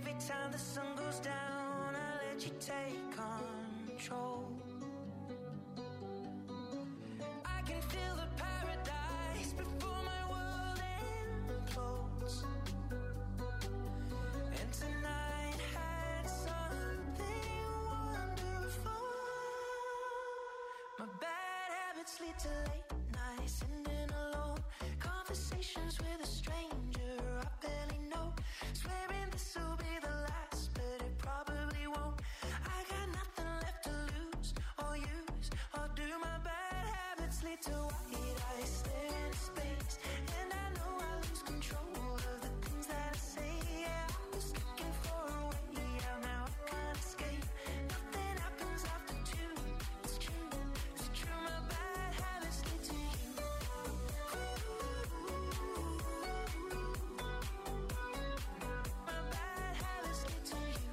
every time the sun goes down, I let you take control. I can feel the paradise before my world implodes. And tonight had something wonderful. My bad habits lead to late nights, sitting alone, conversations with a stranger I barely know, swearing this will be the last, but it probably won't. I got nothing left to lose or use or do. My bad habits lead to white eyes staring into space, and I know I lose control of the things that I say. Yeah, I was looking for a way out, now I can't escape. Nothing happens after two. It's true, it's true. My bad habits lead to you. My bad habits lead to you.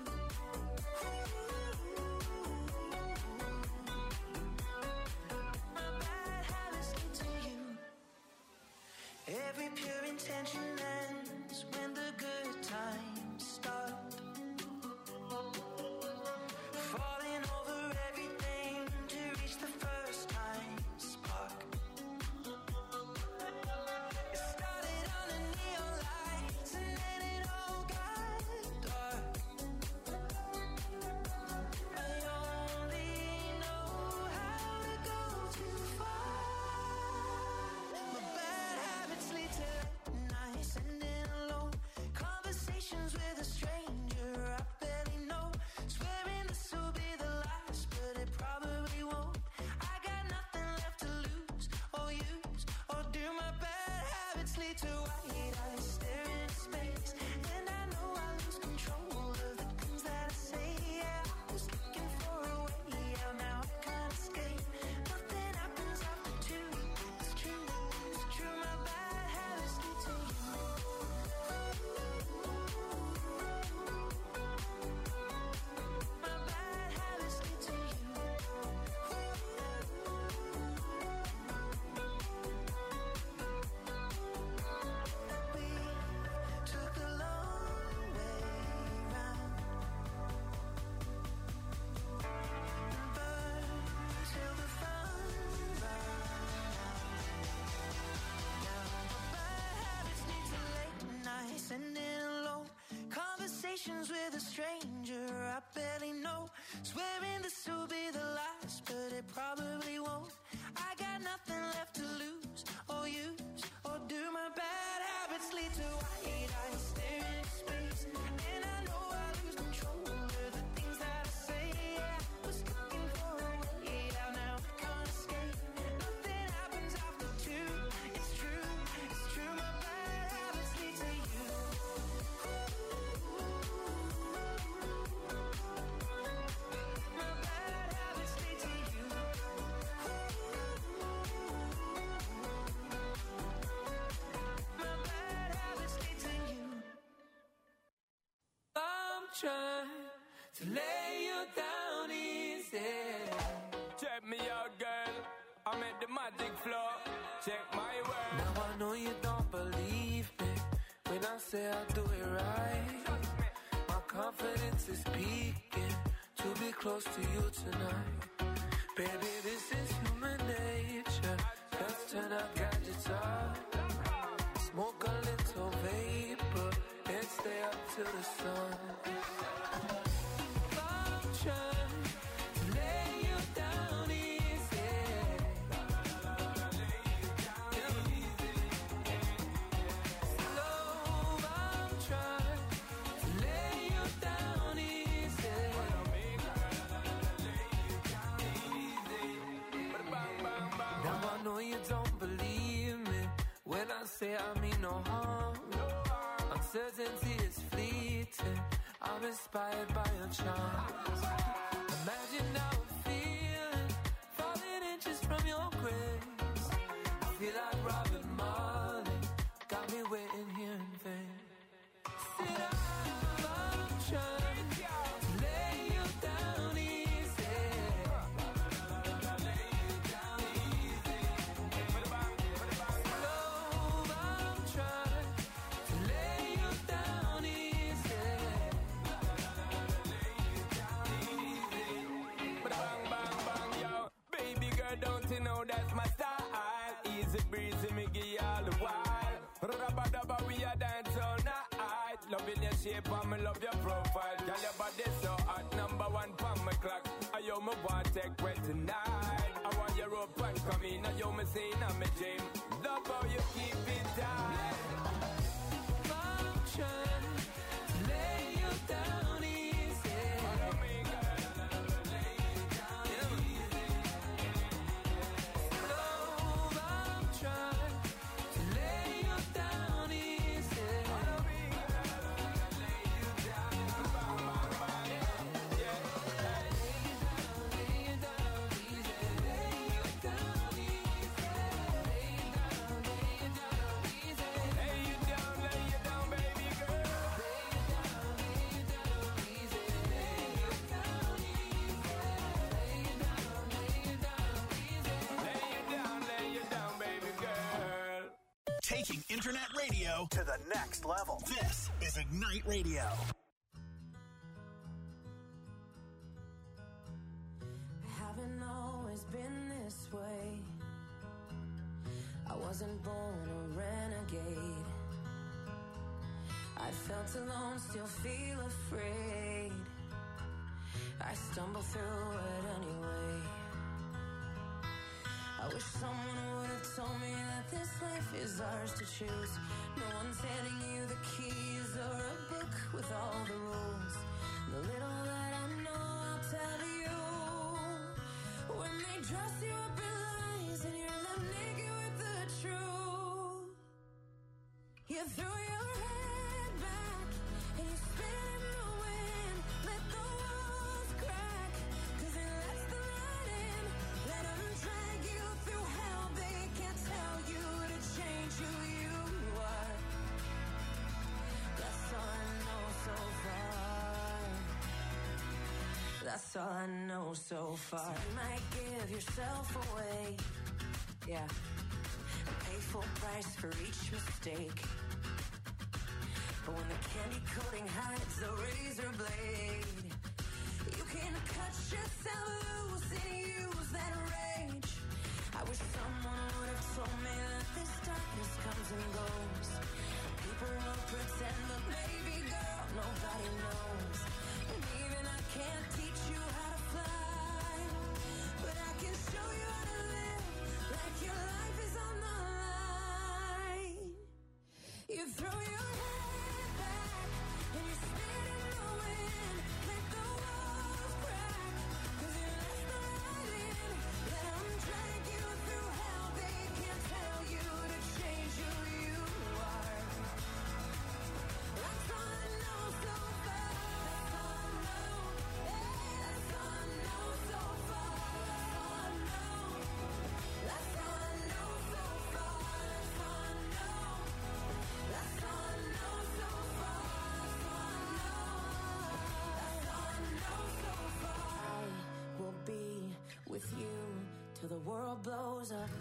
My bad habits lead to you. Every pure intention ends when the good times start. Falling over everything to reach the first time spark. It started under neon lights and then it all got dark. I only know how to go too far. My bad habits lead to late nights, sitting alone, conversations with a stranger I barely know, swearing this will be the last, but it probably won't. I got nothing left to lose or use or do. My bad habits lead to white eyes staring into space, and I know I lose control of the things that I say. Yeah, I was looking for a way out, now I can't escape. Nothing happens after two. It's true, it's true. My bad habits lead to you. My bad habits lead to you. We took the long way round and burned till the fun ran out. Now my bad habits lead to late nights, sitting alone, conversations with a stranger I barely know, swearing this will be the last, but it probably won't. I got nothing left to lose or use or do. My bad habits lead to white eyes staring into space, and I know I lose control of the things that I say. Yeah, I was looking for a way out, now I can't escape. Nothing happens after two. It's true, it's true. My bad habits lead to you. My bad habits lead to you. My bad habits lead to you. I'm trying to lay you down easy. Check me out, girl. I'm at the magic floor. Check my word. Now I know you don't believe me when I say I do it right. My confidence is peaking to be close to you tonight. Baby, this is human nature. Let's turn our gadgets off, smoke a little vapor, and stay up till the sun. I'm trying to lay you down easy. Slow, I'm trying to lay you down easy. Now I know you don't believe me when I say I mean no harm. Uncertainty is fleeting. I'm inspired by your charms. Imagine how I'm feeling, falling inches from your grace. I feel like Robin Marley, got me waiting here in vain. Sit down, I'm trying to lay you down easy. Slow, I'm trying to lay you down easy. me love your profile. Girl, your body so hot, number one from my clock. I yo me want take well tonight. I want your rope and come in. I yo me say in my dream. Love how you keep it tight. I'm trying to lay you down easy. Follow me, girl. Lay you down easy. Love, I'm trying to lay you down easy. Follow me, girl. Lay you down. Yeah. Lay you down easy. Lay you down easy. Lay you down easy. Lay you down, baby girl. Lay you down easy. Lay you down easy. Lay you down, baby girl. Taking internet radio to the next level. This is Ignite Radio. Haven't always been this way. I wasn't born a renegade. I felt alone, still feel afraid. I stumble through it anyway. I wish someone would have told me that this life is ours to choose. No one's handing you the keys or a book with all the rules. The little that I know, I'll tell you. When they dress you up in lies and you're left naked with the truth, you threw your head back and you spin in the wind. Let the walls crack, 'cause it lets the light in. Let them drag you through hell. They can't tell you to change who you are. That's all I know so far. That's all I know so far. So you might give yourself away, yeah, and pay full price for each mistake. But when the candy coating hides the razor blade, you can cut yourself loose and use that rage. I wish someone would have told me that this darkness comes and goes. People will pretend, but baby girl, nobody knows. And even I can't teach you how to fly, but I can show you how to live like your life is on the line. You throw your head back and you spin in the wind. Let the walls crack, 'cause you let the light in. Let them drag you through hell. They can't tell you to change who you are. That's all I know so far. That's all I know. Yeah, that's all I know so far. That's all I know. That's all I know so far. That's all I know. That's all I know so far. That's all I know. That's all I know so far. I will be with you till the world blows up.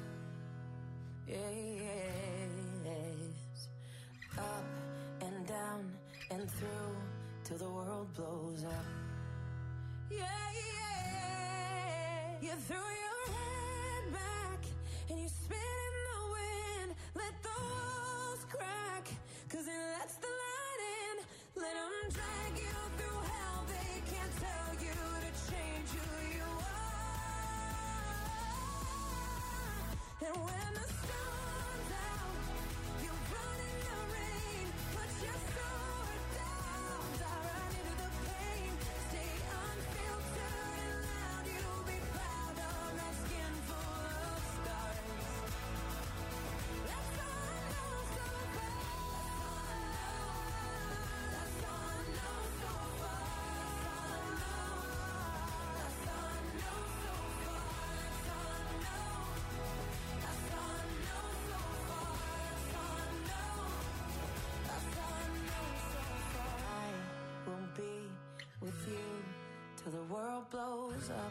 Yes. Up and down and through till the world blows up. Yeah, yeah. You threw your head back and you spin in the wind. Let the walls crack, 'cause it lets the light in. Let them drag you through hell. They can't tell you to change who you are. And when the sun's out, you run in the rain. Put your sword down, dive right into the pain. Stay unfiltered and loud. You'll be proud of that skin full of scars. That's all I know so far. That's all I know so far. That's all I know so far. That's all I know. That's all I know so far. That's all I know. That's all I know so far. I will be with you till the world blows up.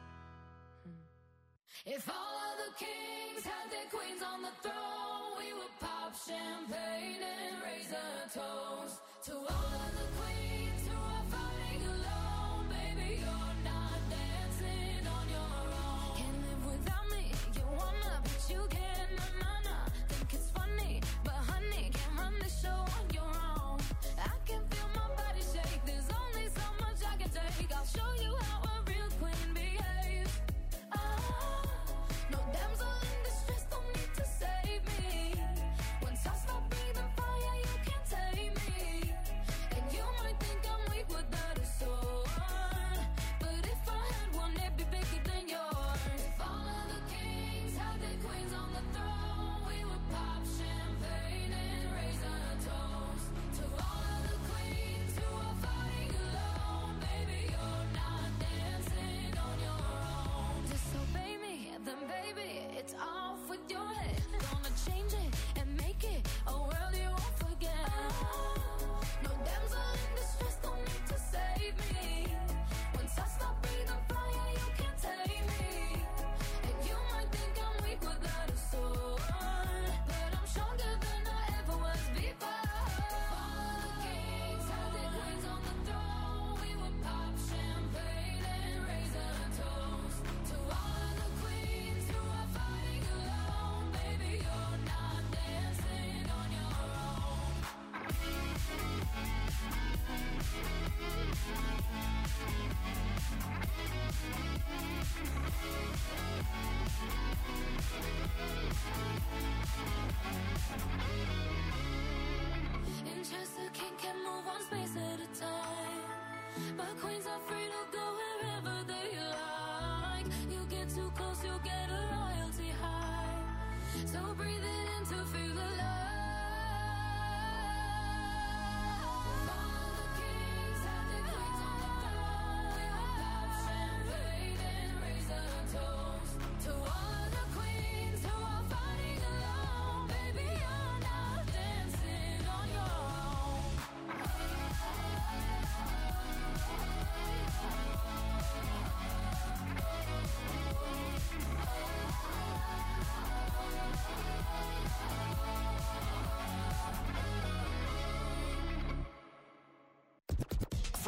If all of the kings had their queens on the throne, we would pop champagne and raise a toast to all of the queens who are fighting alone. Baby, you're not dancing on your own. Can't live without me, you wanna, but you can't. Na. Think it's funny, but honey, can't run the show on your own. I can feel my body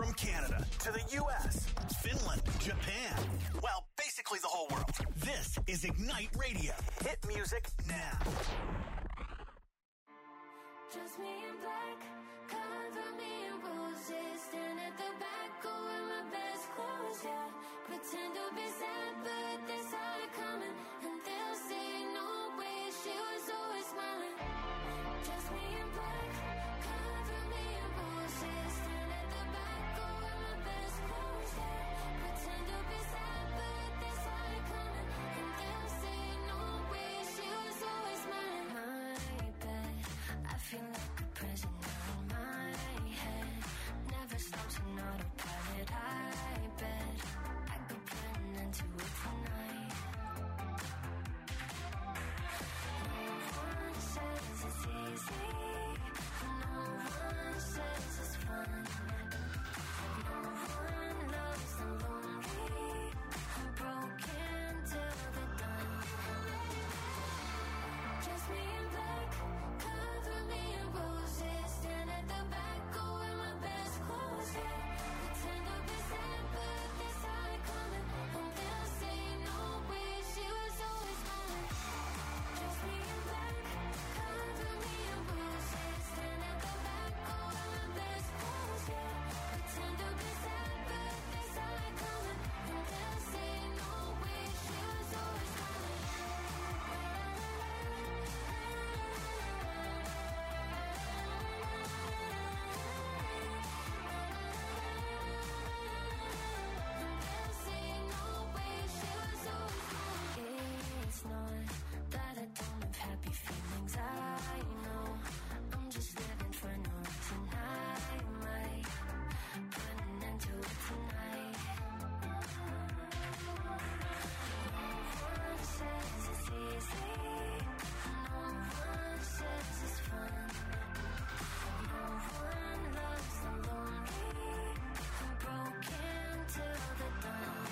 From Canada to the U.S., Finland, Japan, well, basically the whole world. This is Ignite Radio. Hit music now. Just me in black, cover me in roses. Stand at the back, go in my best clothes, yeah. Pretend to be sad, but they saw it coming. And they'll say no way, she was always smiling. Just me in black, cover me in roses. Stand at the back, go in my best clothes, yeah. Pretend to be sad, but they saw it coming. And they'll say no way, she was always smiling. My bed, I feel like a prisoner in my head. Never stops on autopilot, I bet I could put an end to it tonight. No one says it's easy, no one says it's fun. No one loves the lonely, I'm broken till they're done. Just me in black, cover me in roses. Stand at the back, go in my best clothes, yeah. Pretend to be sad, but they saw it coming. And they'll say no way, she was always smiling. Just me in black, cover me in roses. Stand at the back, go in my best clothes, yeah. Pretend to be sad, but they saw it coming. And they'll say no way, she was always smiling. It's not that I don't have happy feelings, I know. I'm just living for no reason, I might put an end to it tonight. No one says it's easy, no one says it's fun. No one loves the lonely, I'm broken till they're done.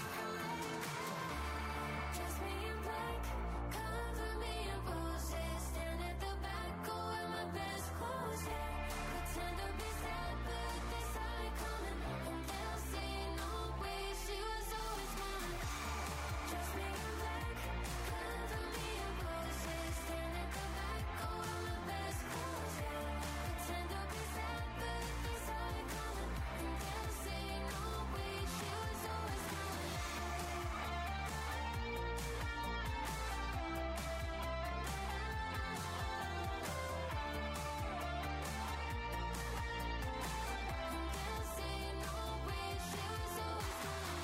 Just me in black, cover me in roses. Stand at the back, go in my best clothes, yeah. Pretend to be sad, but they saw it coming. And they'll say no way, she was always smiling. Just me in black, cover me in roses. Stand at the back, go in my best clothes, yeah. Pretend to be sad, but they saw it coming. And they'll say no way, she was always smiling. They'll say no way, she was always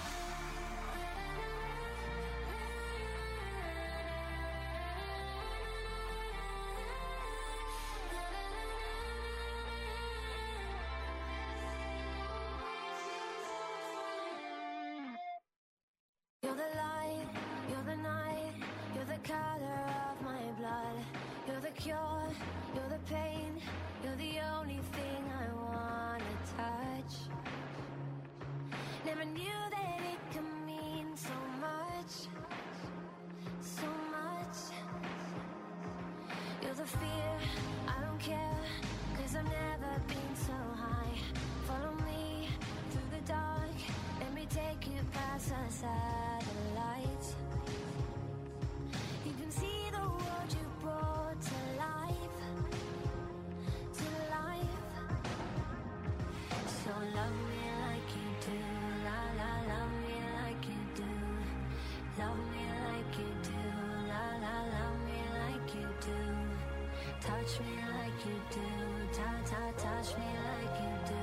You're the light, you're the night, you're the color of my blood. You're the cure, you're the pain, you're the only thing I wanna touch. Never knew that it could mean so much, so much. You're the fear, I don't care, 'cause I've never been so high. Follow me through the dark, let me take you past the satellites. You can see the world you brought to life, to life. So love me like you do, la la, love me like you do. Love me like you do, la la, love me like you do. Touch me like you do, touch me like you do.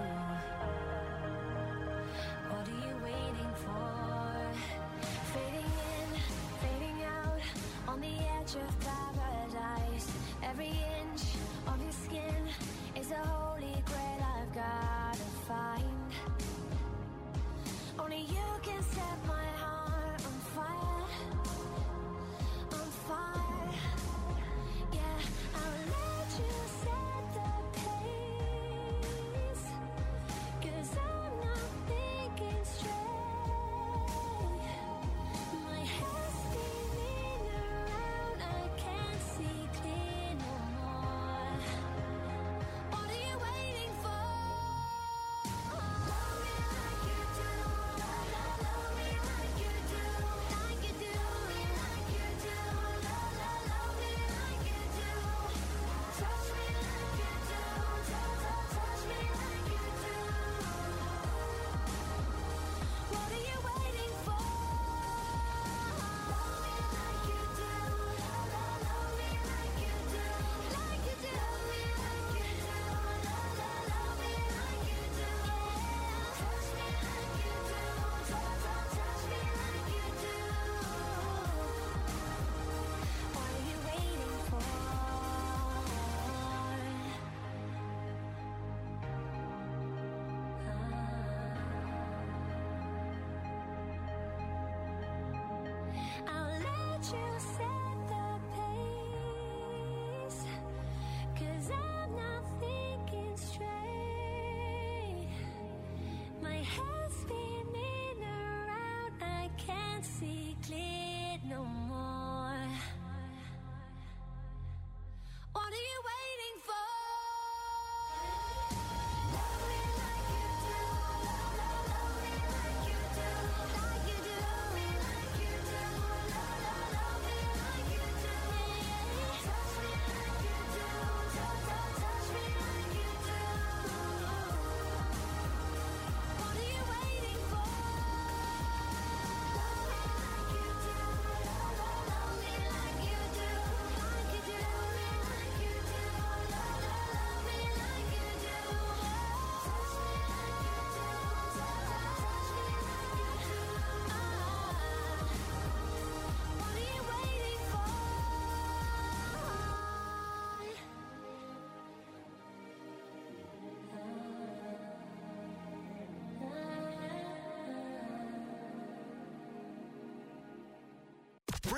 What are you waiting for? Fading in, fading out, on the edge of paradise. Every inch of your skin is a holy grail I've gotta find. Only you can set my heart on fire, on fire. Yeah, I'll let you set the pace.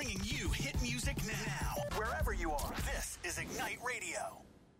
bringing you hit music now. Wherever you are, this is Ignite Radio.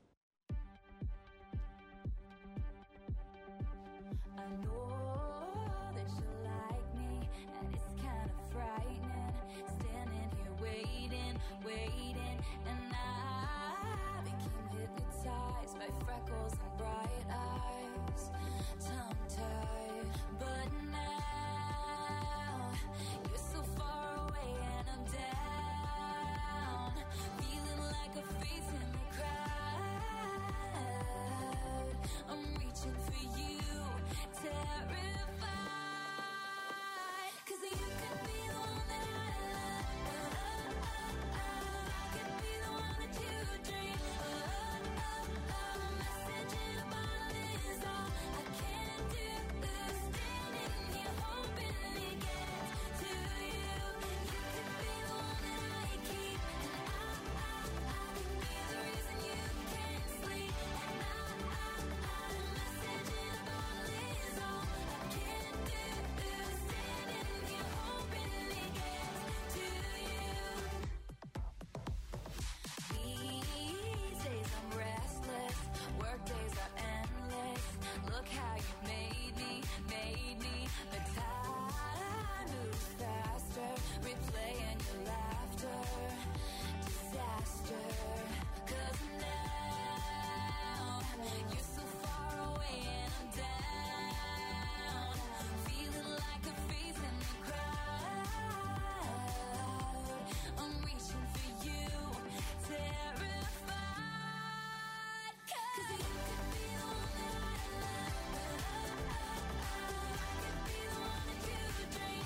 I know that you like me, and it's kind of frightening. Standing here waiting, and I became hypnotized by freckles and bright eyes, tongue-tied. But now you're so far away, and I'm down, feeling like a face in the crowd. I'm reaching for you, terrified, 'cause you could be the one that I love. I could be the one that you dream. Message in a bottle is all I can do. Standing here hoping it gets to you. You could be the one that I keep, and I could be the reason you can't sleep. And message in a bottle is all I can do. Standing here hoping it gets to you. These days I'm restless, work days are endless. Look how you made me. The time moves faster, replaying your laughter. Disaster, 'cause now you're so far away and I'm down, feeling like a face in the crowd. I'm reaching for you, terrified, 'cause you could be the one that I love. I could be the one that you dream.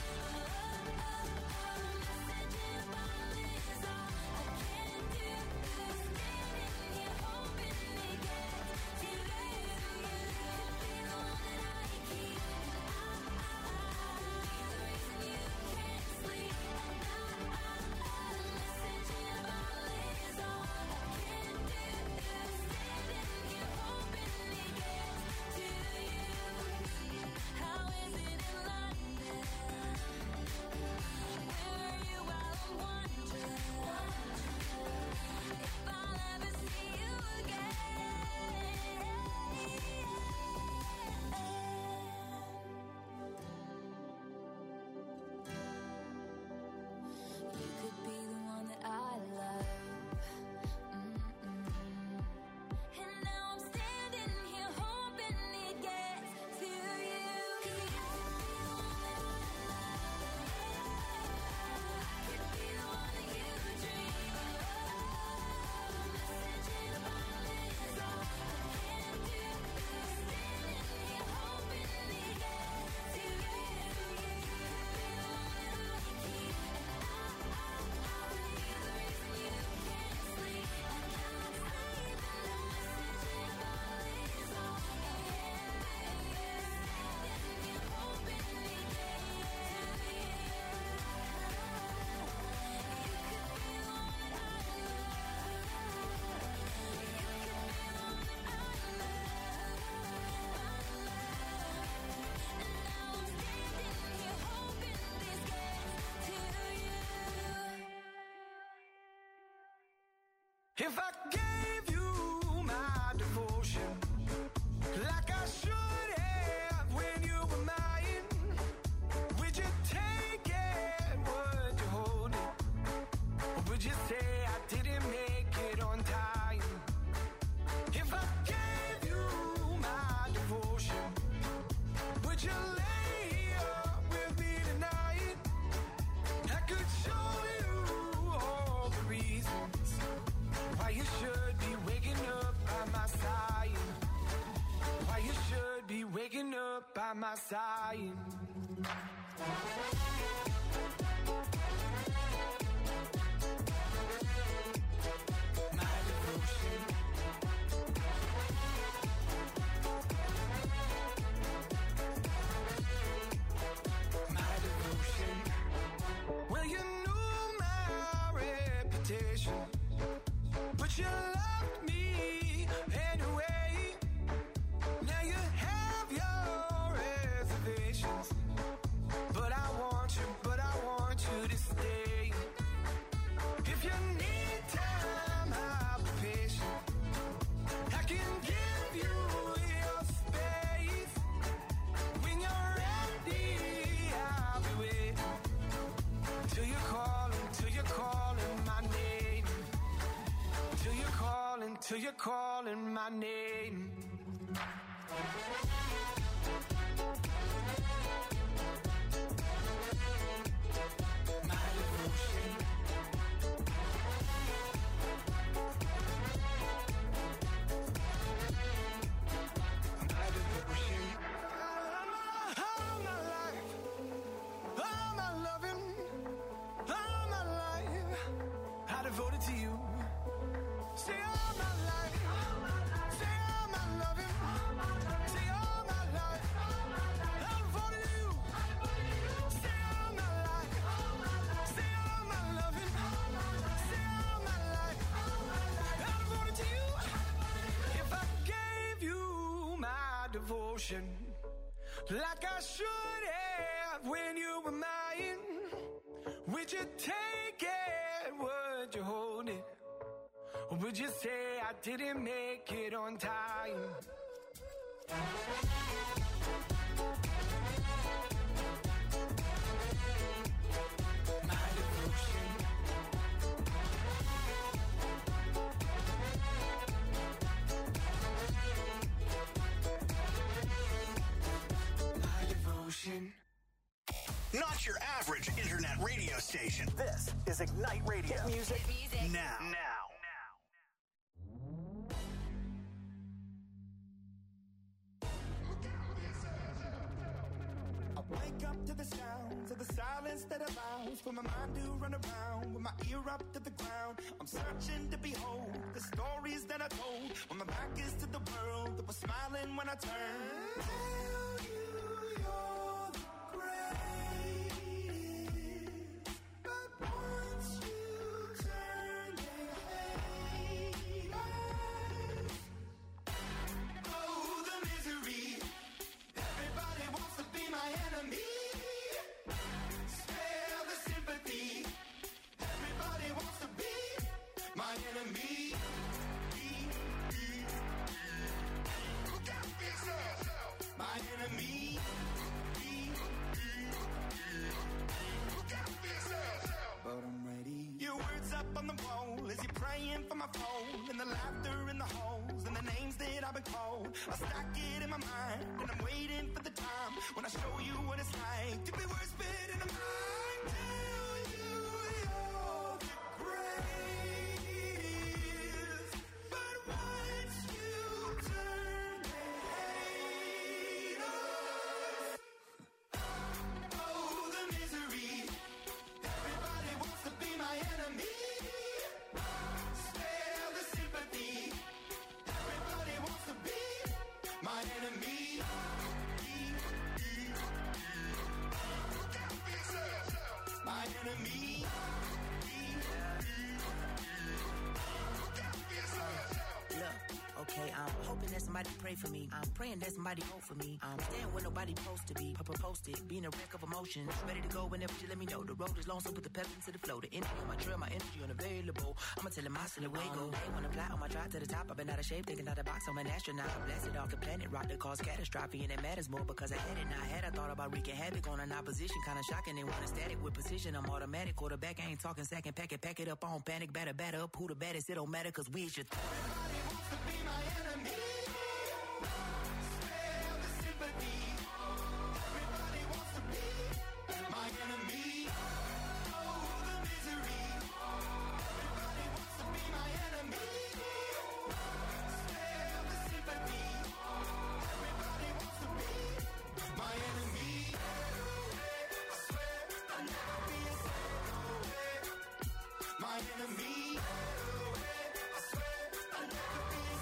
Message in a bottle is all I can do. Standing here hoping it gets to you. You could be the one that I keep, and I could be the reason you can't sleep. Message in a bottle is all I can do. Standing here hoping it gets to you. How is it in London? Where are you while I'm wondering if I'll ever see you again? You could be the one that I love. And now I'm standing here hoping it gets to you. 'Cause you could be the one that I love. I could be the one that you dream. Message in a bottle is all I can do. Standing here hoping it gets to you. You could be the one that I keep, and I could be the reason you can't sleep. I can't sleep, and the message in a bottle is all I can do. Standing here hoping it gets to you. You could be the one that I If I gave you my devotion like I should have when you were mine, would you take it? Would you hold it? Or would you say I didn't make it on time? If I gave you my devotion, would you lay up with me tonight? I could show you all the reasons why you should be waking up by my side. Why you should be waking up by my side. My devotion. My devotion. Well, you knew my reputation, but you loved me anyway. Now you have your reservations, but I want you to stay. till you're calling my name. My devotion. My devotion. All my life, all my loving, all my life, I devoted to you. Say all my life, say all my loving, say all my life, I devoted to you. Say all my life, say all my loving, say all my life, I devoted to you. If I gave you my devotion, like I should have when you were mine, would you take it? Would you hold it? Or would you say I didn't make it on time? My devotion. My devotion. Not your average internet radio station. This is Ignite Radio. Hit music. Now. I wake up to the sounds of the silence that allows for my mind to run around with my ear up to the ground. I'm searching to behold the stories that I told when my back is to the world that was smiling when I turned. Tell you you're the greatest, but once you turn, they hate us. Oh, the misery. Everybody wants to be my enemy. Spare the sympathy. Everybody wants to be my enemy. Look out for yourself. My enemy. Look out for yourself. But I'm ready. Your words up on the wall as you're praying for my phone, and the laughter in the halls and the names that I've been called. I stack it in my mind and I'm waiting for the time when I show you what it's like to be worse fit in a mind. Tell you you're the greatest, but once you turn, they hate us. Oh, the misery. Everybody wants to be my enemy. Spare the sympathy. Everybody wants to be my enemy. Look out for yourself. My enemy. Look out for yourself. Look, okay, I'm hoping that somebody pray for me. I'm praying that somebody hope for me. I'm staying where nobody supposed to be. Posted, being a wreck of emotions. Ready to go whenever you let me know. The road is long, so put the pep into the flow. The energy on my trail, my energy unavailable. I'ma tell him I still away go. They wanna fly on my drive to the top. I've been out of shape, thinking out the box. I'm an astronaut. I blasted off the planet, rock that caused catastrophe, and it matters more because I had it. Now I had, I thought about wreaking havoc on an opposition. Kinda shocking, they want a static with precision. I'm automatic, quarterback. I ain't talking second, pack it up on panic, batter up. Who the baddest? It don't matter, cause we is your Everybody wants to be my enemy. Spare the sympathy. Everybody wants to be my enemy. Oh, the misery. Everybody wants to be my enemy. Spare the sympathy. Everybody wants to be my enemy. I swear I'll never be a my enemy. I swear I'll never be a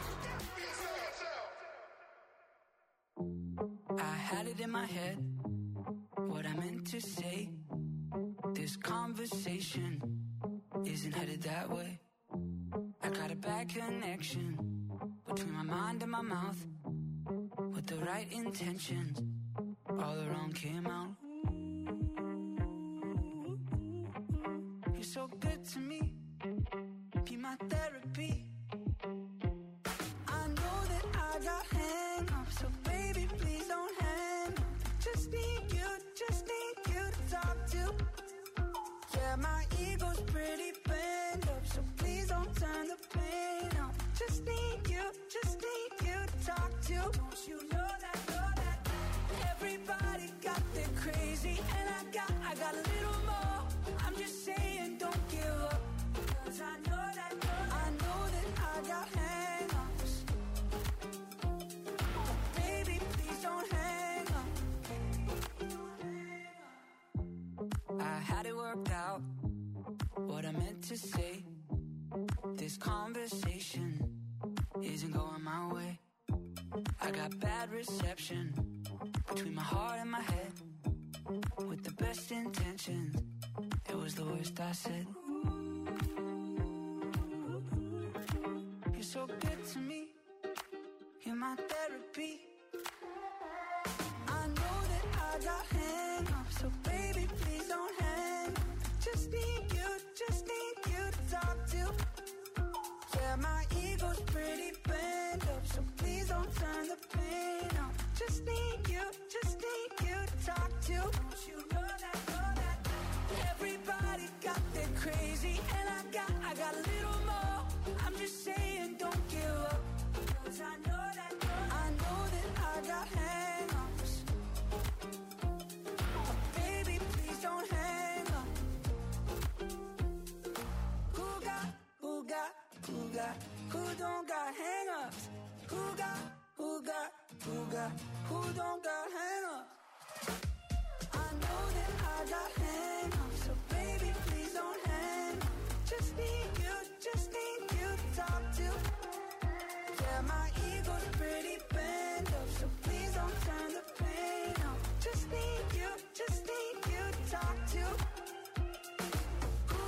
I had it in my head, what I meant to say. This conversation isn't headed that way. I got a bad connection between my mind and my mouth. With the right intentions, all the wrong came out. You're so good to me, be my therapy. I know that I got hang-ups, so baby, please don't hang up. Just need you to talk to. Yeah, my ego's pretty bent up, so please don't turn the pain up. just need you to talk to. Don't you know that, everybody got their crazy, and I got a little more. I'm just saying, don't give up, 'cause I know that I got hang-ups. Baby, please don't hang up. I had it worked out, what I meant to say. This conversation isn't going my way. I got bad reception between my heart and my head. With the best intentions, it was the worst I said. You're so good to me, you're my therapy. I know that I got hang-ups, so baby, please don't hang up. Just need you to talk to. Yeah, my ego's pretty bent up, so please don't turn the pain up. Just need you to talk to. Don't you know that, everybody got their crazy, and I got a little more. I'm just saying, don't give up, 'cause I know that I got hang-ups. Baby, please don't hang up. Who don't got hang-ups? Who don't got hang-ups? I know that I got hang-ups, so baby, please don't hang up. Just need you to talk to. Yeah, my ego's pretty bent up, so please don't turn the pain up. Just need you to talk to. Who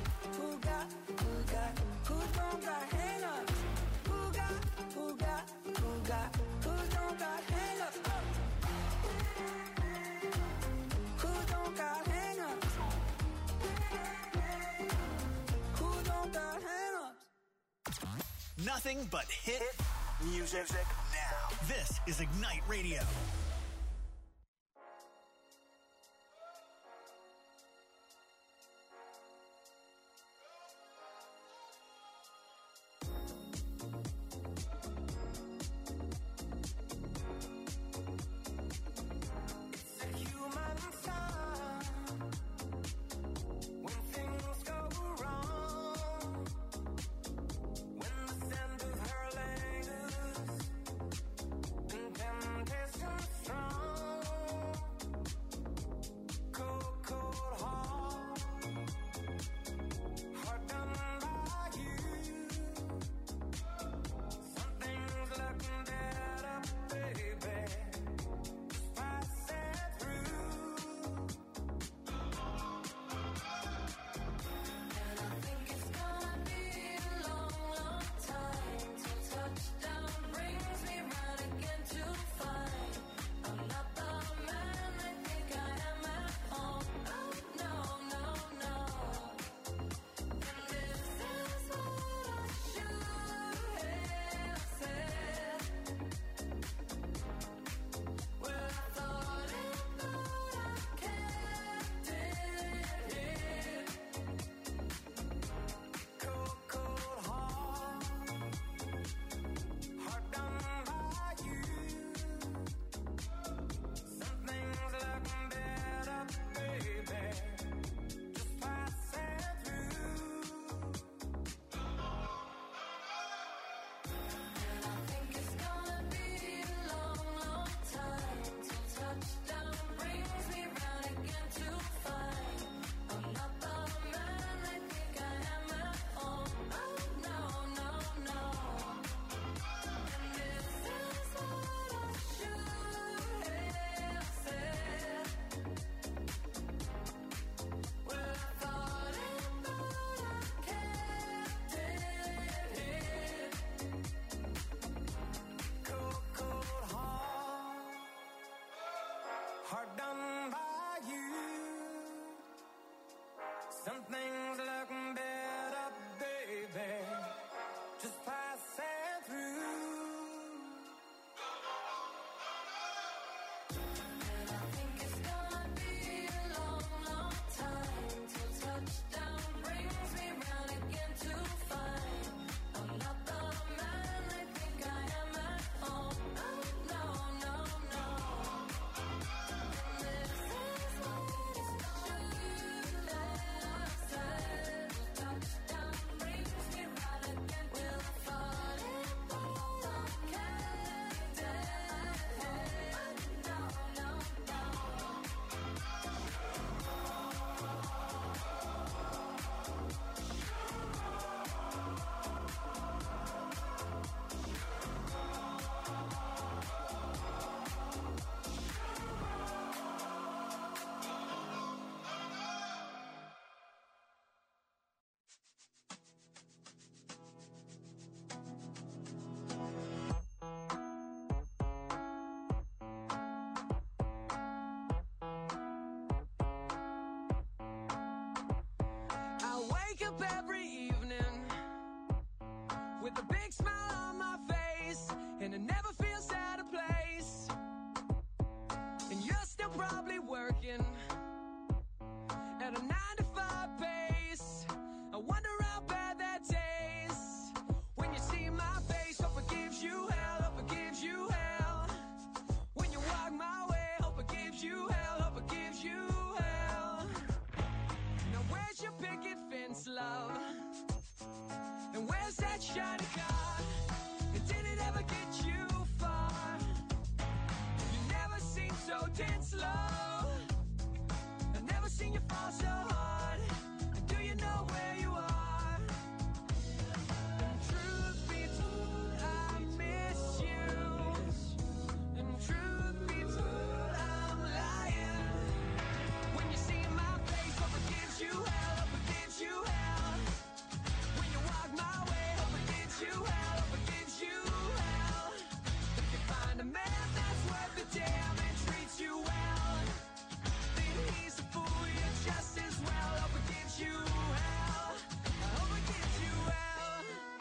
don't got hang-ups? Who don't got hang-ups? Who don't got hang-ups? Who don't got hang-ups? Nothing but hit music now. This is Ignite Radio. Hard done by you. Some things look better, baby, just passing through. And I think it's gonna be a long, long time till touchdown brings me round again to find I'm not the man. big smile on my face, and it never feels out of place. And you're still probably working at a 9-to-5 pace. I wonder how bad that tastes when you see my face. Hope it gives you hell, hope it gives you hell. When you walk my way, hope it gives you hell, hope it gives you hell. Now where's your picket fence, love? And where's that shiny car? And did it ever get you far? You never seem so dead slow. I've never seen you fall so hard. Do you know where you are? And truth be told, I miss you. And truth be told, I'm lying. When you see my face, hope it gives you hell, hope it gives you hell. When you walk my way, hope it gives you hell, hope it gives you hell. If you find a man that's worth the damn and treats you well, then he's a fool, you're just as well. Hope it gives you hell, I hope it gives you hell.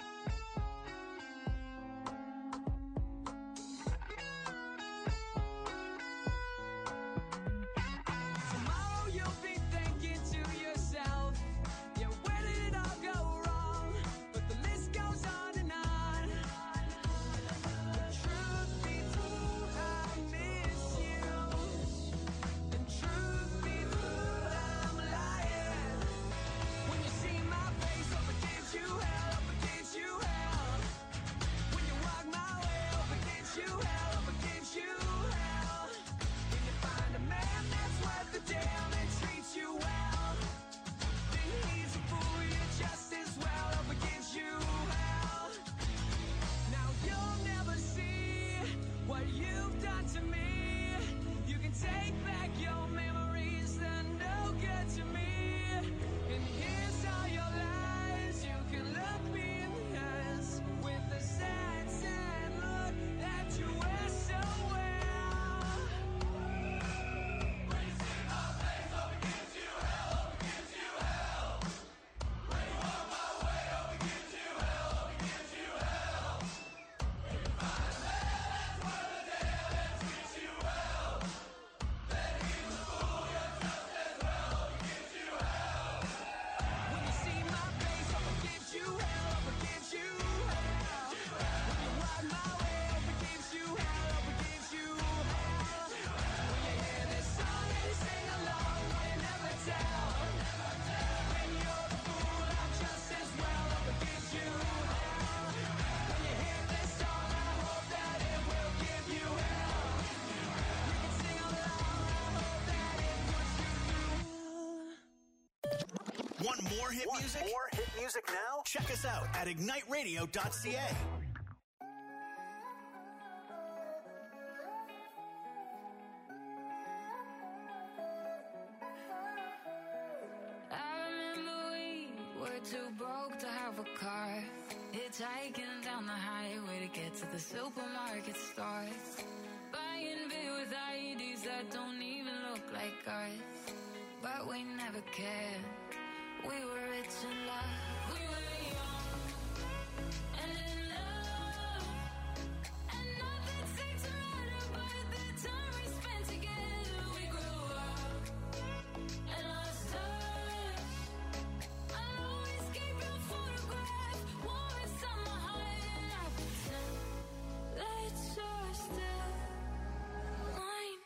Tomorrow you'll be thinking to yourself, yeah, where did it all go wrong? But the list goes on and on. The truth be told, I miss you. And truth be told, I'm lying. When you see my face, hope it gives you hell, hope it gives you hell. When you walk my way, hope it gives you hell, hope it gives you hell. When you find a man that's worth the damn and treats you well, then he's a fool, you're just as well. Hope it gives you hell. Now you'll never see what you've done to me. You can take back your memories, they're no good to me. And here's all your lies. You can look me in the eyes with the sad, sad look that you wear so well. When you see my face, hope it gives you hell, hope it gives you hell. When you walk my way, hope it gives you hell, hope it gives you hell. When you find a man that's worth the damn and treats you well, then he's a fool, you're just as well. Hope it gives you hell. When you see my face, hope it gives you hell, hope it gives you hell. When you walk my way, hope it gives you hell, hope it gives you hell. When you hear this song and you sing along, will you never tell? When you're the fool, I'm just as well. Hope it gives you hell. When you hear this song, I hope that it will give you hell. You can sing along, I hope that it puts you through. Want more hit music? More hit music now? Check us out at igniteradio.ca. I remember we were too broke to have a car. Hitchhiking down the highway to get to the supermarket store. Buying beer with IDs that don't even look like ours. But we never cared. We were rich in love. We were young and in love. And nothing seemed to matter but the time we spent together. We grew up and lost touch. I'll always keep your photograph warm inside my heart, and I pretend that you're still mine.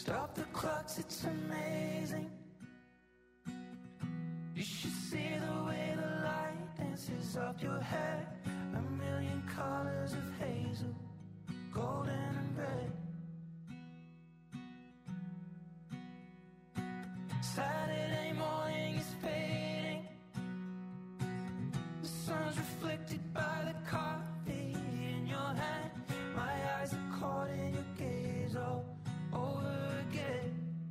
Stop the clocks, it's amazing. You should see the way the light dances up your hair. A million colors of hazel, golden and red. Saturday morning is fading. The sun's reflected by the coffee in your hand. My eyes are caught in your gaze all over again.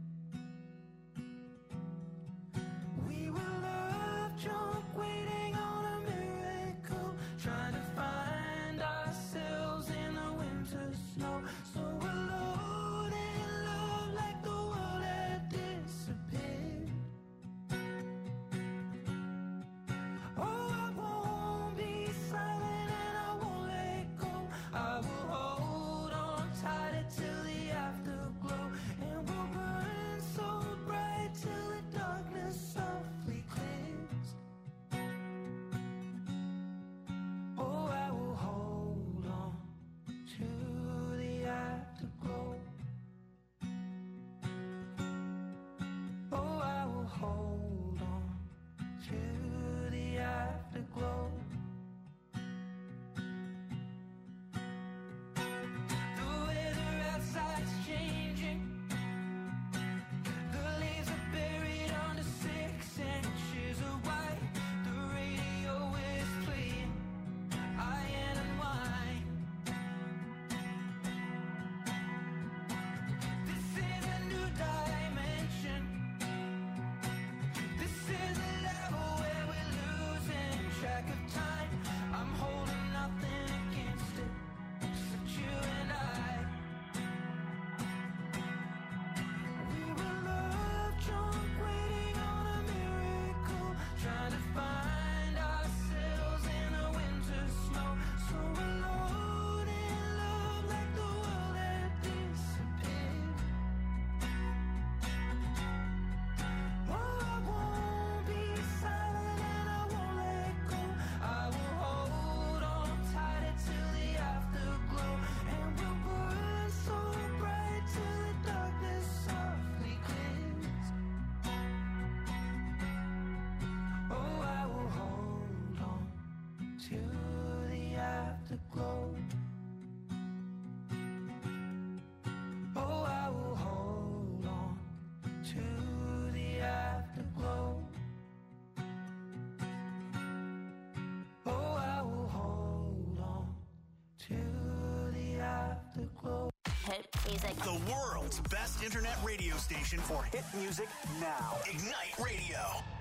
We were love drunk, waiting on a miracle, trying to find ourselves in the winter snow. So alone in love, like the world had disappeared. Oh, I won't be silent and I won't let go. I will hold on tighter till the afterglow, and we'll burn so bright till the darkness softly clears. Oh, I will hold on to the afterglow. Oh, I will hold on to the afterglow. The weather outside's changing. The leaves are buried under 6 inches of white. The radio is playing Iron and Wine. This is a new dimension. This is a level where we're losing track of time. I'm holding nothing against it, except you and I. We were love drunk, waiting on a miracle, trying to find ourselves in the winter snow. So alone in love, like the world had disappeared. Oh, I won't be silent and I won't let go. I will hold on tighter till the afterglow, and we'll burn so bright till the darkness softly clears. Oh, I will hold on to the afterglow. Oh, I will hold on to the afterglow. Oh, I will hold on to the afterglow. Hit music. The world's best internet radio station for hit music now. Ignite Radio.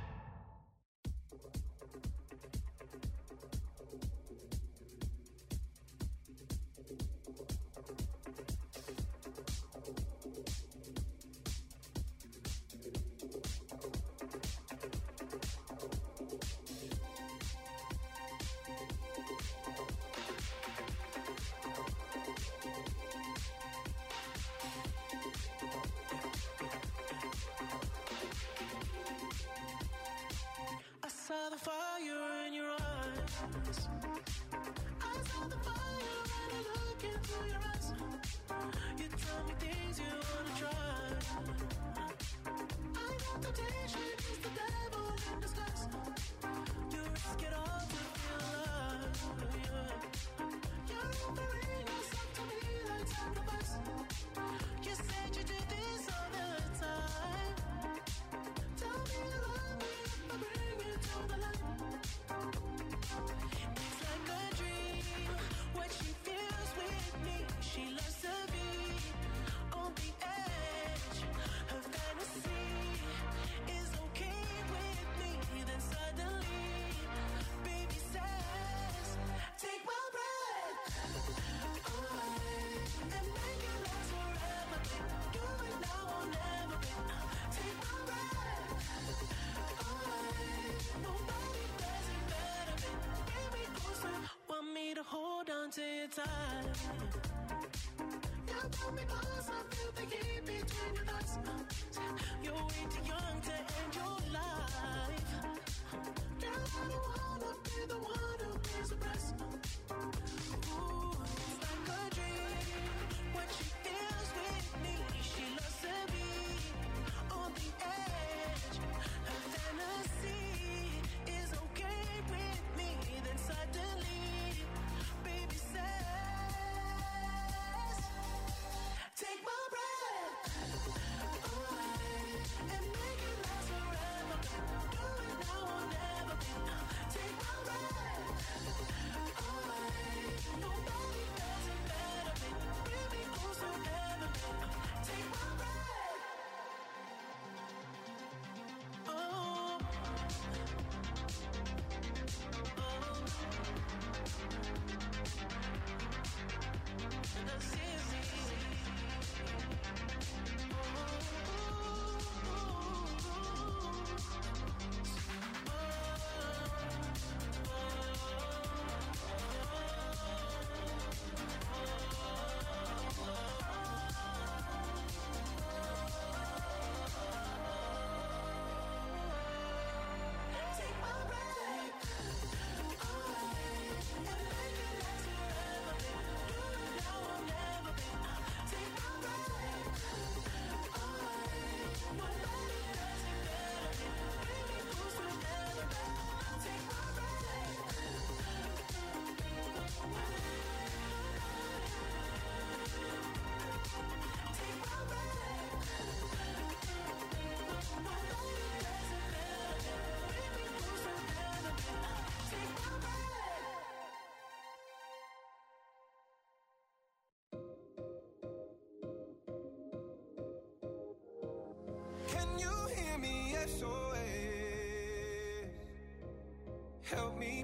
I saw the fire in your eyes. I saw the fire when I look into your eyes. You tell me things you wanna try. I know temptation is the devil in disguise. You risk it all to feel alive. Yeah. You're offering yourself to me like sacrifice. You said you do this all the time. Tell me you love me if I bring you to the light. It's like a dream, what she feels with me. She loves to be on the edge. Her fantasy is okay with me. Then suddenly, baby says, take my breath away and make it last forever. Do it now or never. Take my breath away. Nobody does it better. Bring me closer. Want me to hold on to your time. You pull me close, I feel the heat between your thighs. You're way too young to end your life. Girl, I don't wanna be the one who pays the price. Ooh, it's like a dream. What she feels with me, she loves to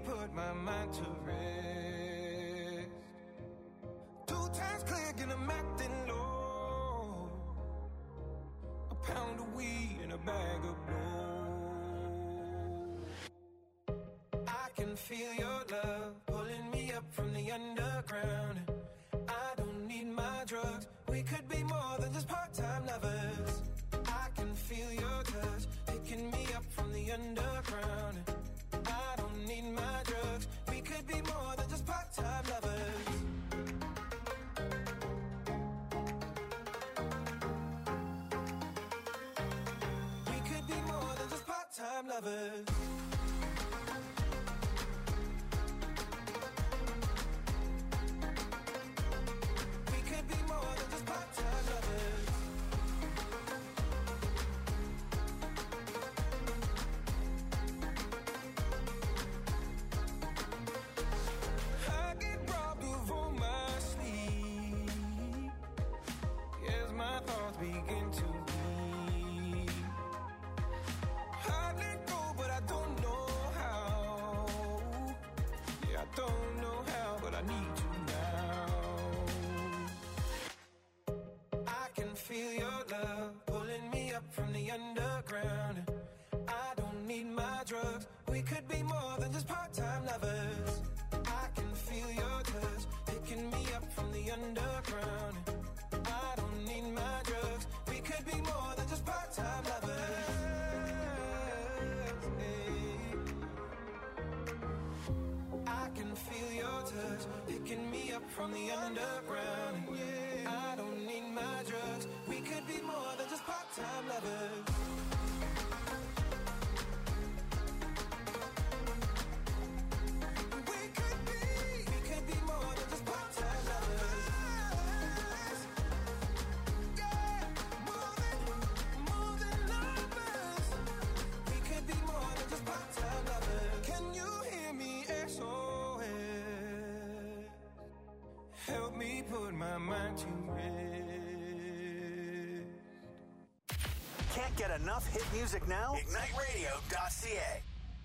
put my mind to rest. 2 times clear, get 'em acting low. A pound of weed and a bag of blow. I can feel your love pulling me up from the underground. I don't need my drugs. We could be more than just part-time lovers. I can feel your touch picking me up from the underground. I don't need my drugs. We could be more than just part-time lovers. We could be more than just part-time lovers. We could be more than just part-time lovers. I get robbed of all my sleep as my thoughts begin to bleed. I let go, but I don't know how. Yeah, I don't know how, but I need you now. I can feel your love pulling me up from the underground. I don't need my drugs. We could be more than just part-time lovers. I can feel your touch picking me up from the underground. I don't need my drugs. We could be more than just part-time lovers. Hey. I can feel your touch picking me up from the underground. I don't need my drugs. We could be more than just part-time lovers. We could be more than just part-time lovers. Yeah, more than lovers. We could be more than just part-time lovers. Can you hear me, SOS? Help me put my mind to rest. Can't get enough hit music now? IgniteRadio.ca.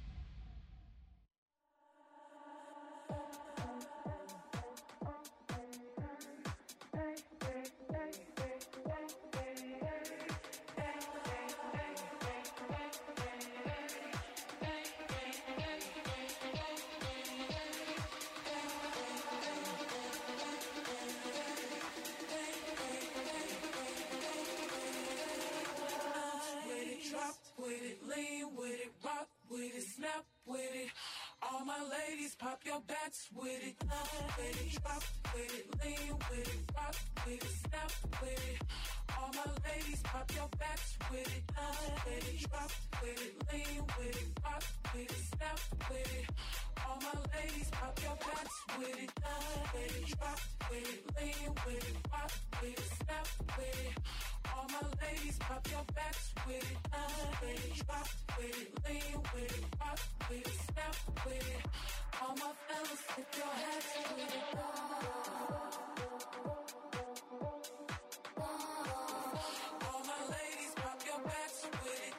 With it, drop with it, lean with it, rock with it, snap with it. All my ladies, pop your backs with it. With it, drop with it, lean with it, rock with it, snap with it. All my ladies, pop your backs with it. With it, drop with it, lean with it, rock with it, snap with it. All my ladies, pop your backs with it. With it, drop with it, lean with it, rock with it, snap with it. All my ladies, pop your backs with it. With it, drop with it, lean with it, rock with it, snap with it. All my fellas, tip your hats with it. All my ladies, pop your backs with it.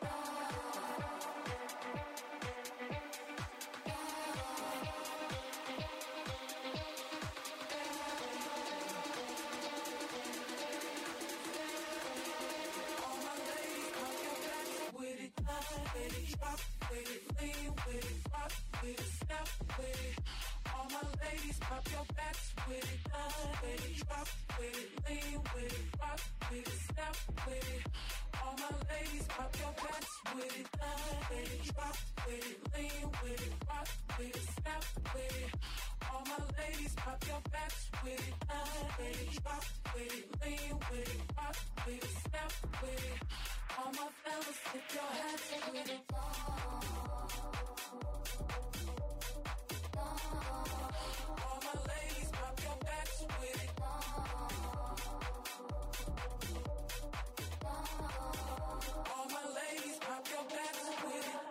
All my ladies, pop your backs with it. With it, drop with it, lean with it, rock with it, snap with it. All my ladies, pop your backs with it. With it, drop with it, lean with it, rock with it, snap with it. All my ladies, pop your backs with it. With it, drop with it, lean with it, rock with it, snap with it. All my ladies, pop your backs with it. With it, drop with it, lean with it, rock with it, snap with it. All my fellas, tip your hats with it. All my ladies, pop your backs with it. All my ladies, pop your backs with it.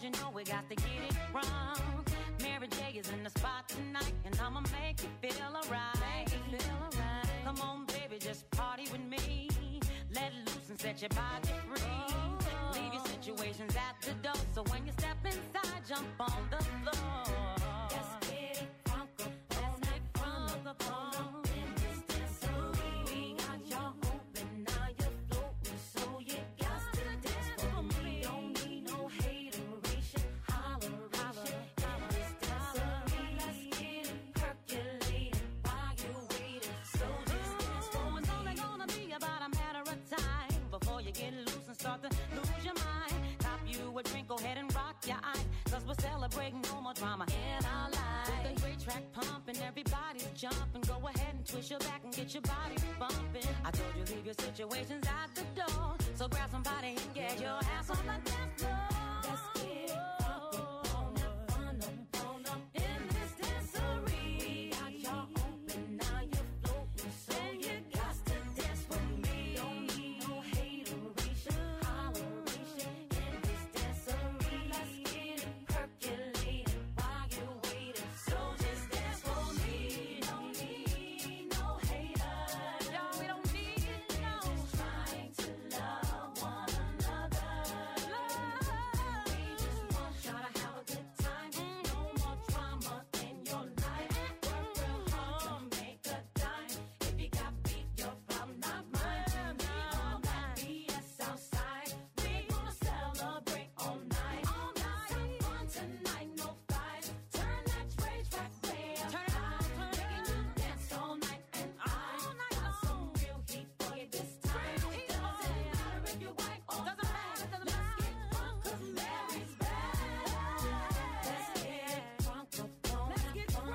you know we got to get it wrong. Mary J is in the spot tonight, and I'ma make you feel alright. Come on, baby, just party with me. Let loose and set your body free. Leave your situations at the door, so when you step inside, jump on the floor. Let's get it crunk up, let's get crunk up on in this dancery. We got y'all open, now you're floating, so you got to dance for me. Don't need no hateration, holleration in this dancery. Let's get it percolating while you're waiting, so just dance for me. It's only gonna be about a matter of time before you get loose and start to lose your mind. Cop you a drink, go ahead and rock your eyes, cause we're celebrating no more drama in our lives. With the great track pumping, everybody's jumping. Go ahead and twist your back and get your body bumping. I told you leave your situations at the door, so grab somebody and get your ass on the dance floor. Let's get it on up in this dancery. Got y'all open, now you're floating, so you got to dance with me. Don't need no hateration, holleration in this dancery. Let's get it percolating while you're waiting, so just dance for me. Don't need no haters, y'all, we don't need no. Just trying to love one another. We just want y'all to have a good time. No more drama in your life. Work real hard to make a dime. If you got beef, your problem, not mine. We on that BS outside. We gonna celebrate all night. Let's have fun tonight, no fights. Turn that rage track way up high. Making you dance all night, and I got some real heat for you this time. Doesn't matter if you're white or black. Let's get drunk 'cause Mary's back. Let's get drunk up on up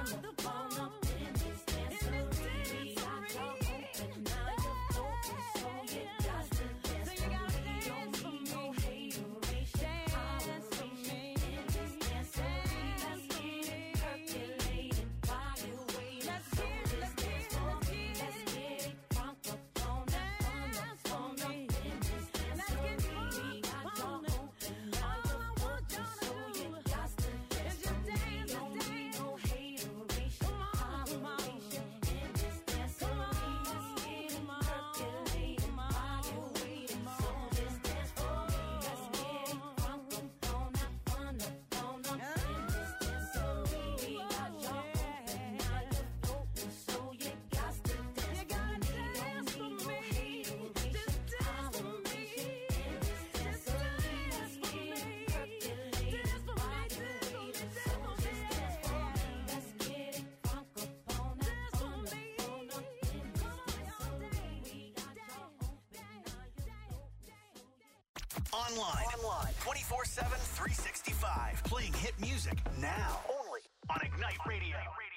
in this dancery. We got y'all open, now you're floating, so you got to dance for me. Don't need no hateration, holleration in this dancery. Let's get it percolating while you're waiting. Let's dance for me. Let's get it drunk up on up in this dancery. We got y'all open, now you're floating, so you got to dance for me. Don't need no hateration, holleration in this dancery. Let's get it percolating while you're waiting, so just dance for me. Let's get it drunk up on up in this dancery. We got y'all open, now you're floating, so you got to dance for me. Don't need no hateration, holleration in this dancery. Let's get it percolating while you're waiting, so just dance for me. Let's get it drunk up on up in this dancery. We got y'all open, now you're Online 24/7, 365. Playing hit music now. Only on Ignite Radio.